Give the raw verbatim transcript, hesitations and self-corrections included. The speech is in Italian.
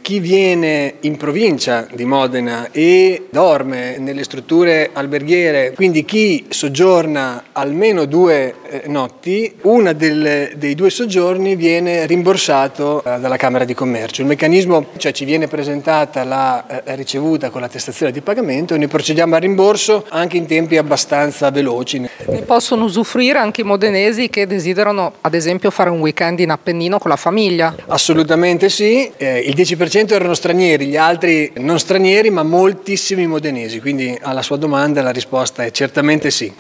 chi viene in provincia di Modena e dorme nelle strutture alberghiere, quindi chi soggiorna almeno due eh, notti, una delle, dei due soggiorni viene rimborsato eh, dalla Camera di Commercio. Il meccanismo, cioè ci viene presentata la eh, ricevuta con l'attestazione di pagamento e noi procediamo al rimborso anche in tempi abbastanza veloci. Ne possono usufruire anche i modenesi che desiderano, ad esempio, fare un weekend in Appennino con la famiglia? Assolutamente sì, eh, il dieci per cento erano stranieri, gli altri non stranieri ma moltissimi modenesi, quindi alla sua domanda la risposta è certamente sì.